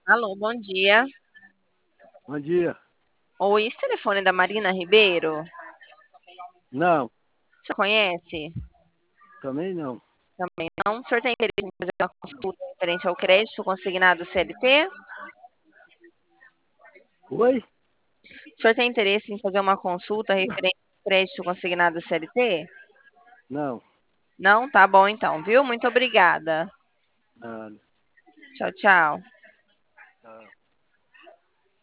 Alô, bom dia. Bom dia. Oi, esse telefone é da Marina Ribeiro? Não, Você conhece? também não. Também não. O senhor tem interesse em fazer uma consulta referente ao crédito consignado CLT? Oi? O senhor tem interesse em fazer uma consulta referente ao crédito consignado CLT? Não. Não? Tá bom então, viu? Muito obrigada. Nada. Tchau, tchau.